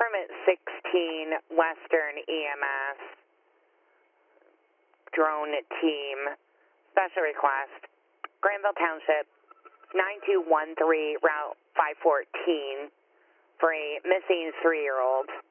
Permit 16, Western EMS, drone team, special request, Granville Township, 9213, Route 514, for a missing 3-year-old.